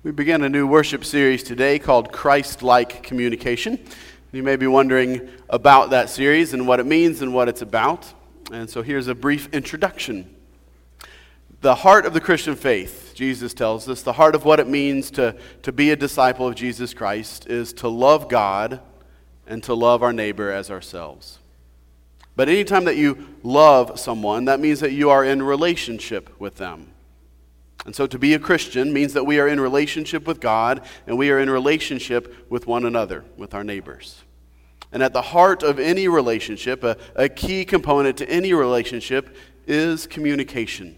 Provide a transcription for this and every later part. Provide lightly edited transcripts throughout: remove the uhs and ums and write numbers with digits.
We begin a new worship series today called Christ-like Communication. You may be wondering about that series and what it means and what it's about. And so here's a brief introduction. The heart of the Christian faith, Jesus tells us, the heart of what it means to be a disciple of Jesus Christ is to love God and to love our neighbor as ourselves. But anytime that you love someone, that means that you are in relationship with them. And so to be a Christian means that we are in relationship with God and we are in relationship with one another, with our neighbors. And at the heart of any relationship, a key component to any relationship is communication.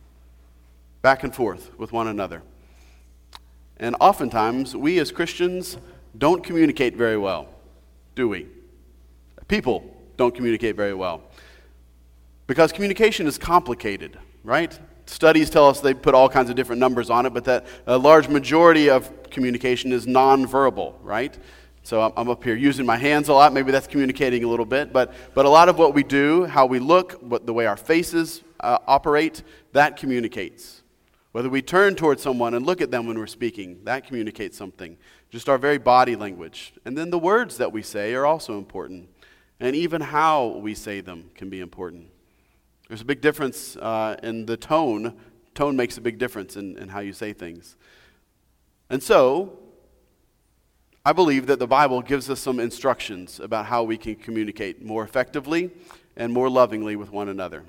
Back and forth with one another. And oftentimes, we as Christians don't communicate very well, do we? People don't communicate very well. Because communication is complicated, right? Studies tell us they put all kinds of different numbers on it, but that a large majority of communication is nonverbal, right? So I'm up here using my hands a lot. Maybe that's communicating a little bit, but a lot of what we do, how we look, the way our faces operate, that communicates. Whether we turn towards someone and look at them when we're speaking, that communicates something. Just our very body language. And then the words that we say are also important. And even how we say them can be important. There's a big difference in the tone. Tone makes a big difference in how you say things. And so, I believe that the Bible gives us some instructions about how we can communicate more effectively and more lovingly with one another.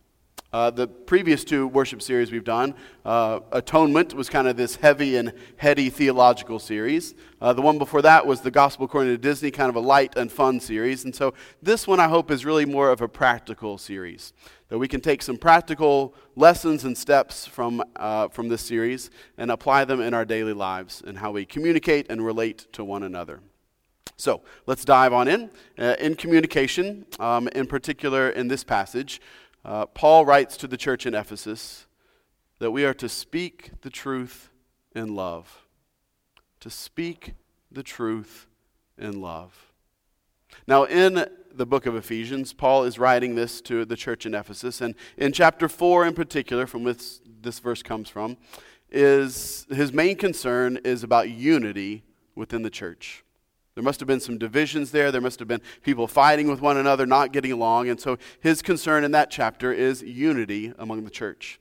The previous two worship series we've done, Atonement was kind of this heavy and heady theological series. The one before that was The Gospel According to Disney, kind of a light and fun series. And so this one I hope is really more of a practical series. That we can take some practical lessons and steps from this series and apply them in our daily lives and how we communicate and relate to one another. So let's dive on in. In communication, in particular in this passage, Paul writes to the church in Ephesus that we are to speak the truth in love. To speak the truth in love. Now in the book of Ephesians, Paul is writing this to the church in Ephesus, and in chapter 4 in particular, from which this verse comes from, is his main concern is about unity within the church. There must have been some divisions there. There must have been people fighting with one another, not getting along. And so his concern in that chapter is unity among the church.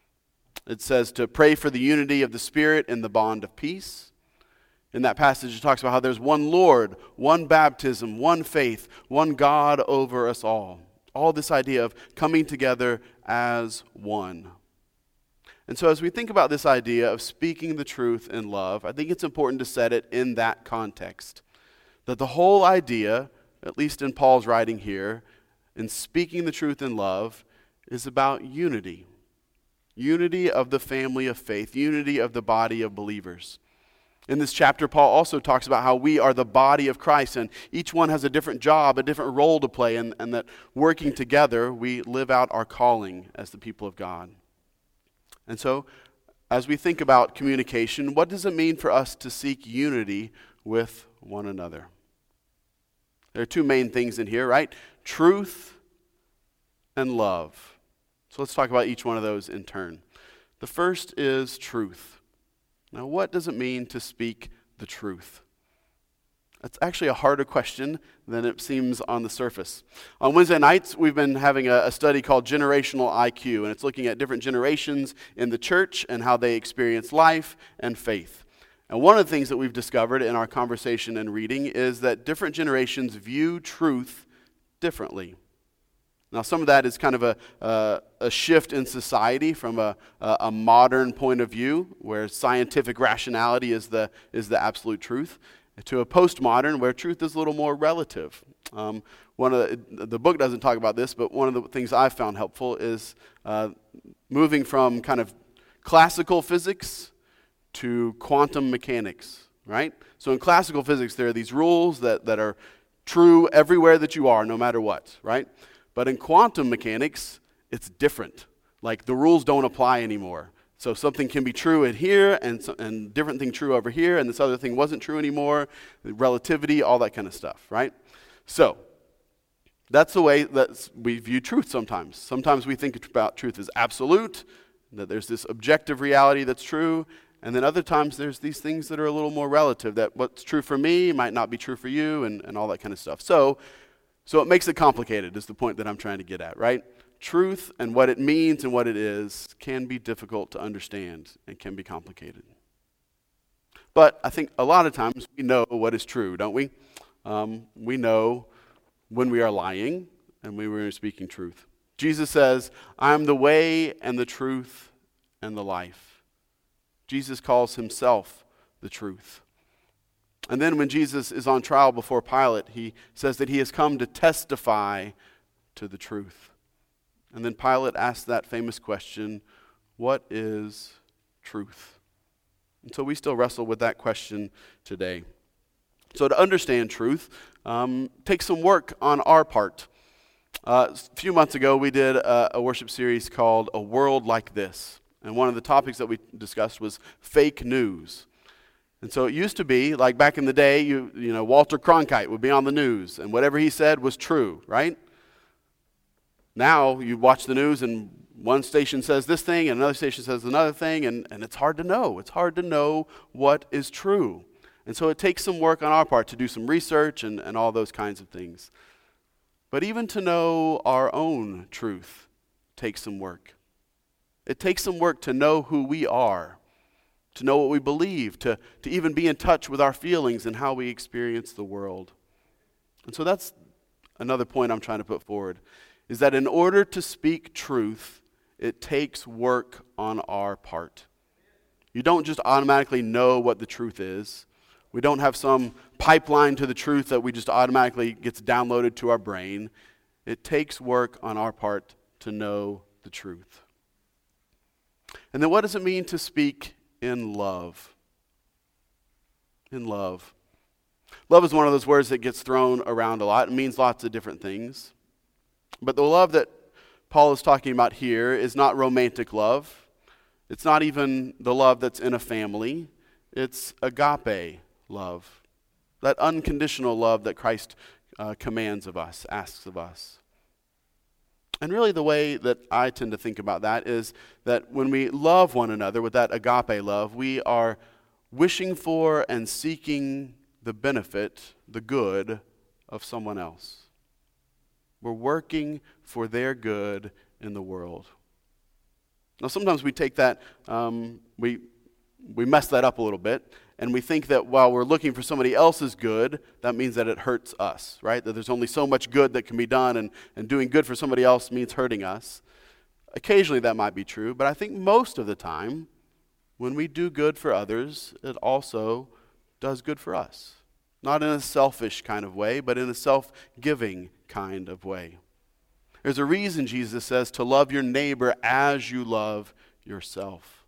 It says to pray for the unity of the Spirit in the bond of peace. In that passage, it talks about how there's one Lord, one baptism, one faith, one God over us all. All this idea of coming together as one. And so as we think about this idea of speaking the truth in love, I think it's important to set it in that context. That the whole idea, at least in Paul's writing here, in speaking the truth in love, is about unity. Unity of the family of faith, unity of the body of believers. In this chapter, Paul also talks about how we are the body of Christ, and each one has a different job, a different role to play, and that working together, we live out our calling as the people of God. And so, as we think about communication, what does it mean for us to seek unity with one another? There are two main things in here, right? Truth and love. So let's talk about each one of those in turn. The first is truth. Now, what does it mean to speak the truth? That's actually a harder question than it seems on the surface. On Wednesday nights, we've been having a study called Generational IQ, and it's looking at different generations in the church and how they experience life and faith. And one of the things that we've discovered in our conversation and reading is that different generations view truth differently. Now, some of that is kind of a shift in society from a modern point of view, where scientific rationality is the absolute truth, to a postmodern where truth is a little more relative. One of the book doesn't talk about this, but one of the things I've found helpful is moving from kind of classical physics to quantum mechanics, right? So in classical physics, there are these rules that are true everywhere that you are, no matter what, right? But in quantum mechanics, it's different. Like the rules don't apply anymore. So something can be true in here and different thing true over here, and this other thing wasn't true anymore. Relativity, all that kind of stuff, right? So that's the way that we view truth sometimes. Sometimes we think about truth as absolute, that there's this objective reality that's true, And then other times there's these things that are a little more relative, that what's true for me might not be true for you, and all that kind of stuff. So it makes it complicated is the point that I'm trying to get at, right? Truth and what it means and what it is can be difficult to understand and can be complicated. But I think a lot of times we know what is true, don't we? We know when we are lying and when we are speaking truth. Jesus says, "I am the way and the truth and the life." Jesus calls himself the truth. And then when Jesus is on trial before Pilate, he says that he has come to testify to the truth. And then Pilate asks that famous question, what is truth? And so we still wrestle with that question today. So to understand truth takes some work on our part. A few months ago, we did a worship series called A World Like This. And one of the topics that we discussed was fake news. And so it used to be, like back in the day, you know, Walter Cronkite would be on the news, and whatever he said was true, right? Now you watch the news, and one station says this thing, and another station says another thing, and it's hard to know. It's hard to know what is true. And so it takes some work on our part to do some research and all those kinds of things. But even to know our own truth takes some work. It takes some work to know who we are, to know what we believe, to even be in touch with our feelings and how we experience the world. And so that's another point I'm trying to put forward, is that in order to speak truth, it takes work on our part. You don't just automatically know what the truth is. We don't have some pipeline to the truth that we just automatically gets downloaded to our brain. It takes work on our part to know the truth. And then what does it mean to speak in love? In love. Love is one of those words that gets thrown around a lot. It means lots of different things. But the love that Paul is talking about here is not romantic love. It's not even the love that's in a family. It's agape love. That unconditional love that Christ commands of us, asks of us. And really the way that I tend to think about that is that when we love one another with that agape love, we are wishing for and seeking the benefit, the good of someone else. We're working for their good in the world. Now sometimes we take that, we mess that up a little bit, and we think that while we're looking for somebody else's good, that means that it hurts us, right? That there's only so much good that can be done, and doing good for somebody else means hurting us. Occasionally that might be true, but I think most of the time, when we do good for others, it also does good for us. Not in a selfish kind of way, but in a self-giving kind of way. There's a reason Jesus says to love your neighbor as you love yourself.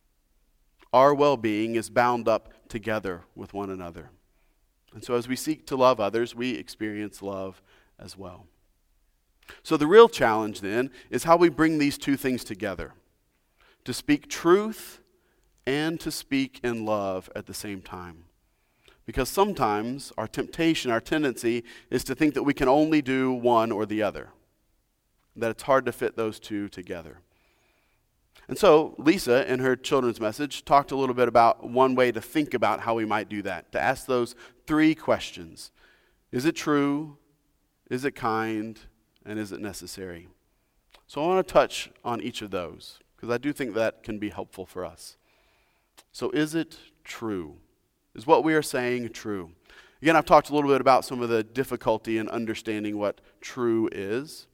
Our well-being is bound up together with one another. And so as we seek to love others, we experience love as well. So the real challenge then is how we bring these two things together. To speak truth and to speak in love at the same time. Because sometimes our temptation, our tendency is to think that we can only do one or the other. That it's hard to fit those two together. And so Lisa, in her children's message, talked a little bit about one way to think about how we might do that. To ask those three questions. Is it true? Is it kind? And is it necessary? So I want to touch on each of those, because I do think that can be helpful for us. So is it true? Is what we are saying true? Again, I've talked a little bit about some of the difficulty in understanding what true is.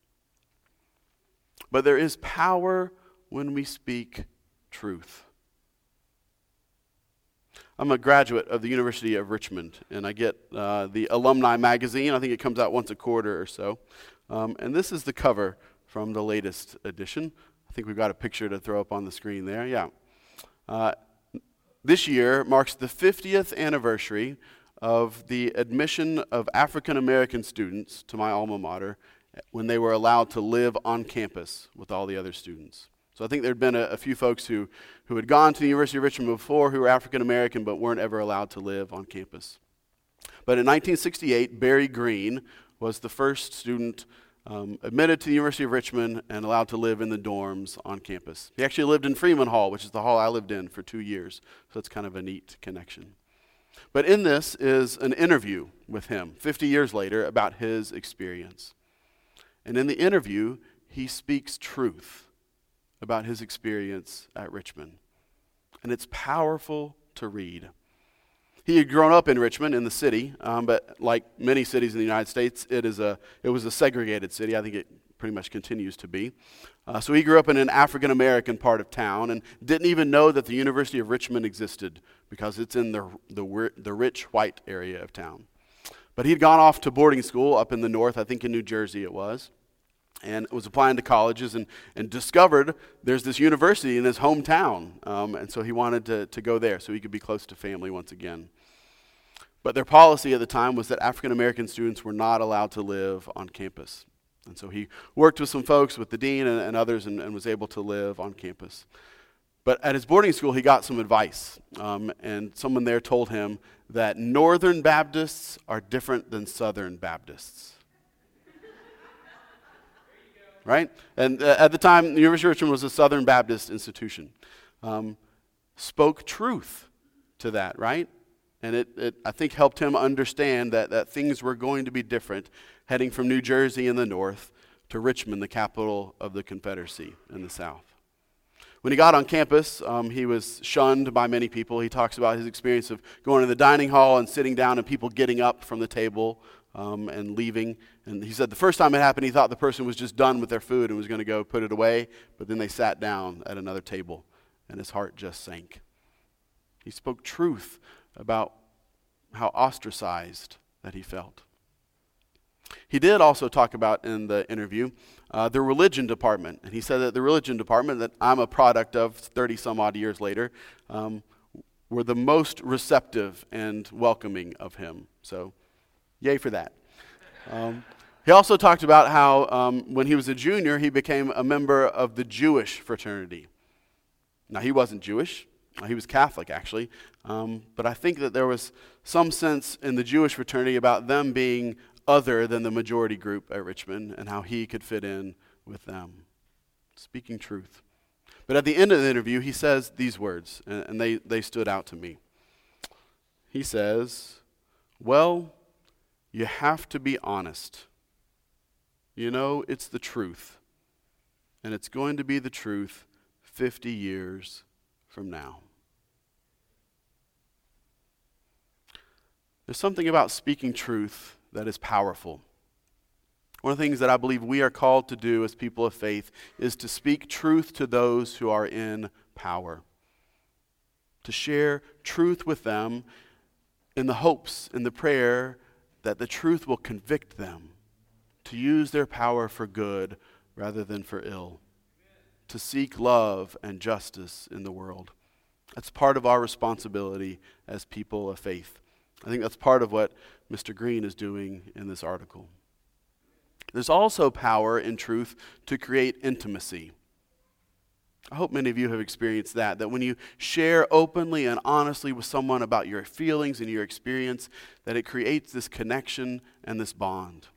But there is power when we speak truth. I'm a graduate of the University of Richmond, and I get the alumni magazine. I think it comes out once a quarter or so. And this is the cover from the latest edition. I think we've got a picture to throw up on the screen there. Yeah. This year marks the 50th anniversary of the admission of African American students to my alma mater when they were allowed to live on campus with all the other students. So I think there had been a few folks who had gone to the University of Richmond before who were African American but weren't ever allowed to live on campus. But in 1968, Barry Green was the first student admitted to the University of Richmond and allowed to live in the dorms on campus. He actually lived in Freeman Hall, which is the hall I lived in for 2 years. So it's kind of a neat connection. But in this is an interview with him 50 years later about his experience. And in the interview, he speaks truth about his experience at Richmond. And it's powerful to read. He had grown up in Richmond, in the city, but like many cities in the United States, it was a segregated city. I think it pretty much continues to be. So he grew up in an African-American part of town and didn't even know that the University of Richmond existed because it's in the rich white area of town. But he'd gone off to boarding school up in the north, I think in New Jersey it was, and was applying to colleges and discovered there's this university in his hometown. And so he wanted to go there so he could be close to family once again. But their policy at the time was that African-American students were not allowed to live on campus. And so he worked with some folks, with the dean and others, and was able to live on campus. But at his boarding school, he got some advice. And someone there told him that Northern Baptists are different than Southern Baptists. Right? And at the time, the University of Richmond was a Southern Baptist institution. Spoke truth to that, right? And it I think, helped him understand that things were going to be different, heading from New Jersey in the north to Richmond, the capital of the Confederacy in the south. When he got on campus, he was shunned by many people. He talks about his experience of going to the dining hall and sitting down and people getting up from the table and leaving. And he said the first time it happened, he thought the person was just done with their food and was going to go put it away, but then they sat down at another table and his heart just sank. He spoke truth about how ostracized that he felt. He did also talk about in the interview the religion department. And he said that the religion department that I'm a product of 30 some odd years later were the most receptive and welcoming of him. So yay for that. He also talked about how when he was a junior, he became a member of the Jewish fraternity. Now, he wasn't Jewish. He was Catholic, actually. But I think that there was some sense in the Jewish fraternity about them being other than the majority group at Richmond and how he could fit in with them. Speaking truth. But at the end of the interview, he says these words, and they stood out to me. He says, well, you have to be honest. You know, it's the truth. And it's going to be the truth 50 years from now. There's something about speaking truth that is powerful. One of the things that I believe we are called to do as people of faith is to speak truth to those who are in power. To share truth with them in the hopes, in the prayer that the truth will convict them to use their power for good rather than for ill. To seek love and justice in the world. That's part of our responsibility as people of faith. I think that's part of what Mr. Green is doing in this article. There's also power in truth to create intimacy. I hope many of you have experienced that when you share openly and honestly with someone about your feelings and your experience, that it creates this connection and this bond.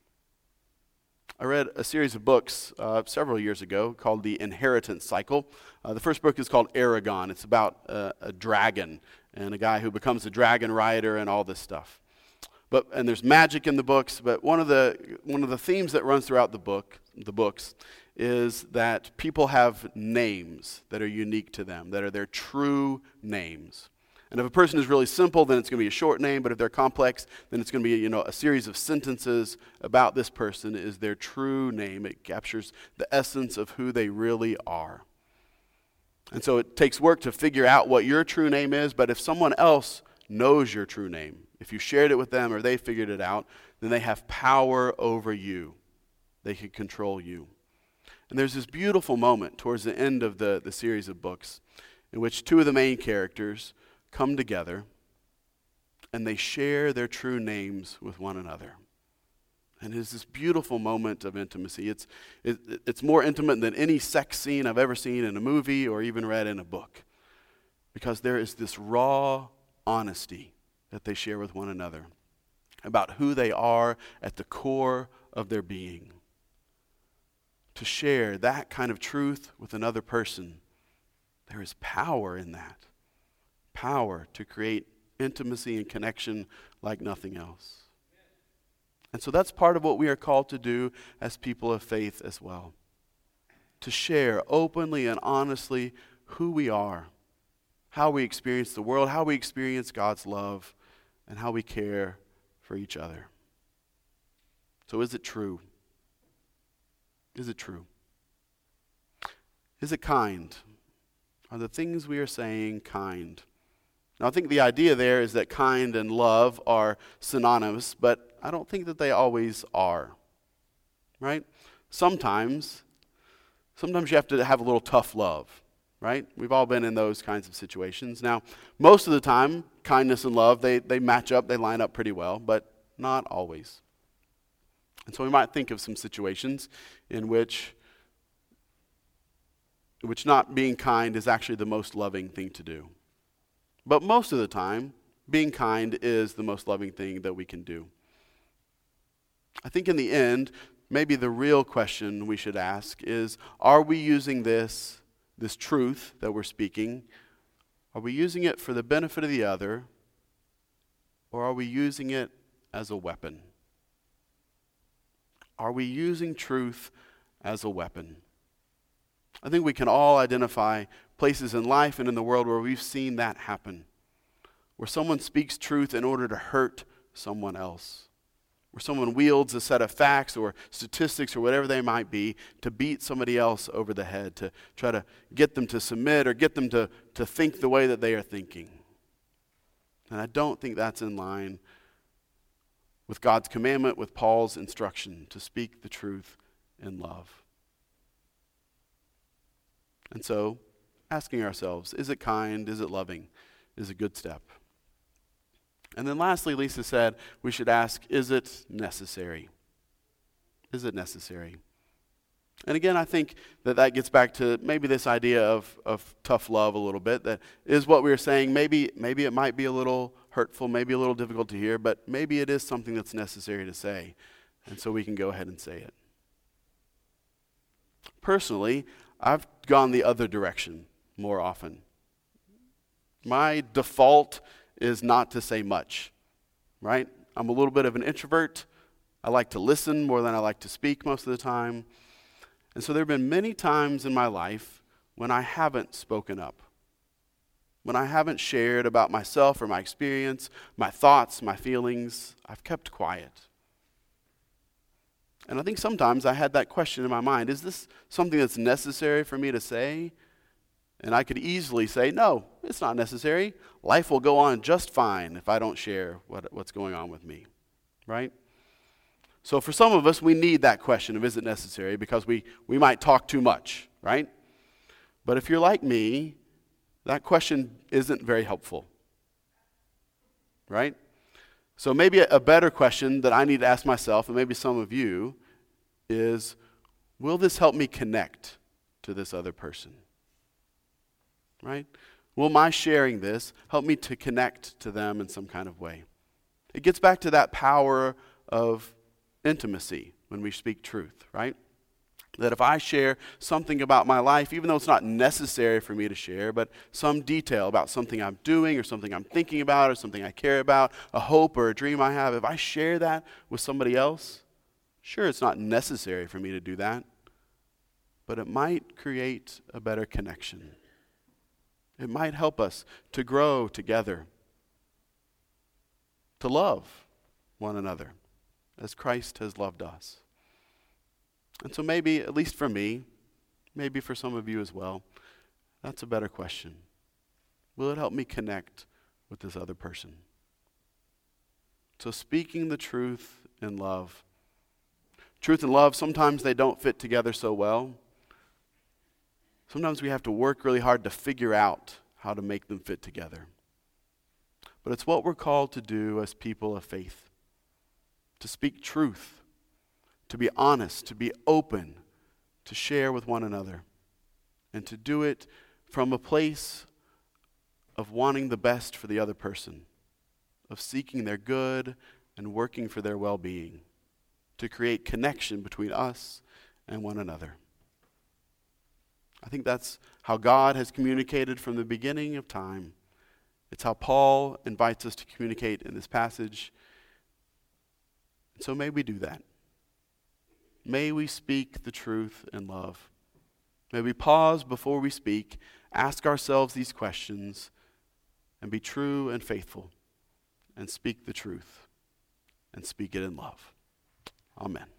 I read a series of books several years ago called The Inheritance Cycle. The first book is called Aragon. It's about a dragon and a guy who becomes a dragon rider and all this stuff. And there's magic in the books, but one of the themes that runs throughout the books is that people have names that are unique to them, that are their true names. And if a person is really simple, then it's going to be a short name, but if they're complex, then it's going to be, a series of sentences about this person is their true name. It captures the essence of who they really are. And so it takes work to figure out what your true name is, but if someone else knows your true name, if you shared it with them or they figured it out, then they have power over you. They can control you. And there's this beautiful moment towards the end of the series of books in which two of the main characters come together and they share their true names with one another. And it's this beautiful moment of intimacy. It's more intimate than any sex scene I've ever seen in a movie or even read in a book. Because there is this raw honesty that they share with one another about who they are at the core of their being. to share that kind of truth with another person, there is power in that. Power to create intimacy and connection like nothing else. And so that's part of what we are called to do as people of faith as well. To share openly and honestly who we are, how we experience the world, how we experience God's love, and how we care for each other. So is it true? Is it true? Is it kind? Are the things we are saying kind? Now, I think the idea there is that kind and love are synonymous, but I don't think that they always are, right? Sometimes you have to have a little tough love, right? We've all been in those kinds of situations. Now, most of the time, kindness and love, they match up, they line up pretty well, but not always. And so we might think of some situations in which not being kind is actually the most loving thing to do. But most of the time, being kind is the most loving thing that we can do. I think in the end, maybe the real question we should ask is, are we using this truth that we're speaking, are we using it for the benefit of the other, or are we using it as a weapon? Are we using truth as a weapon? I think we can all identify places in life and in the world where we've seen that happen, where someone speaks truth in order to hurt someone else, where someone wields a set of facts or statistics or whatever they might be to beat somebody else over the head, to try to get them to submit or get them to think the way that they are thinking. And I don't think that's in line with God's commandment, with Paul's instruction to speak the truth in love. And so, asking ourselves, is it kind? Is it loving? Is a good step. And then lastly, Lisa said, we should ask, is it necessary? Is it necessary? And again, I think that gets back to maybe this idea of tough love a little bit. That is what we were saying. Maybe it might be a little hurtful, maybe a little difficult to hear, but maybe it is something that's necessary to say. And so we can go ahead and say it. Personally, I've gone the other direction more often. My default is not to say much, right? I'm a little bit of an introvert. I like to listen more than I like to speak most of the time. And so there have been many times in my life when I haven't spoken up, when I haven't shared about myself or my experience, my thoughts, my feelings. I've kept quiet. And I think sometimes I had that question in my mind, is this something that's necessary for me to say? And I could easily say, no, it's not necessary. Life will go on just fine if I don't share what's going on with me, right? So for some of us, we need that question of is it necessary because we might talk too much, right? But if you're like me, that question isn't very helpful, right? So maybe a better question that I need to ask myself, and maybe some of you, is, will this help me connect to this other person? Right? Will my sharing this help me to connect to them in some kind of way? It gets back to that power of intimacy when we speak truth, right? That if I share something about my life, even though it's not necessary for me to share, but some detail about something I'm doing or something I'm thinking about or something I care about, a hope or a dream I have, if I share that with somebody else, sure, it's not necessary for me to do that, but it might create a better connection. It might help us to grow together, to love one another as Christ has loved us. And so maybe, at least for me, maybe for some of you as well, that's a better question. Will it help me connect with this other person? So speaking the truth in love. Truth and love, sometimes they don't fit together so well. Sometimes we have to work really hard to figure out how to make them fit together. But it's what we're called to do as people of faith. To speak truth, to be honest, to be open, to share with one another, and to do it from a place of wanting the best for the other person, of seeking their good and working for their well-being, to create connection between us and one another. I think that's how God has communicated from the beginning of time. It's how Paul invites us to communicate in this passage. And so may we do that. May we speak the truth in love. May we pause before we speak, ask ourselves these questions, and be true and faithful, and speak the truth, and speak it in love. Amen.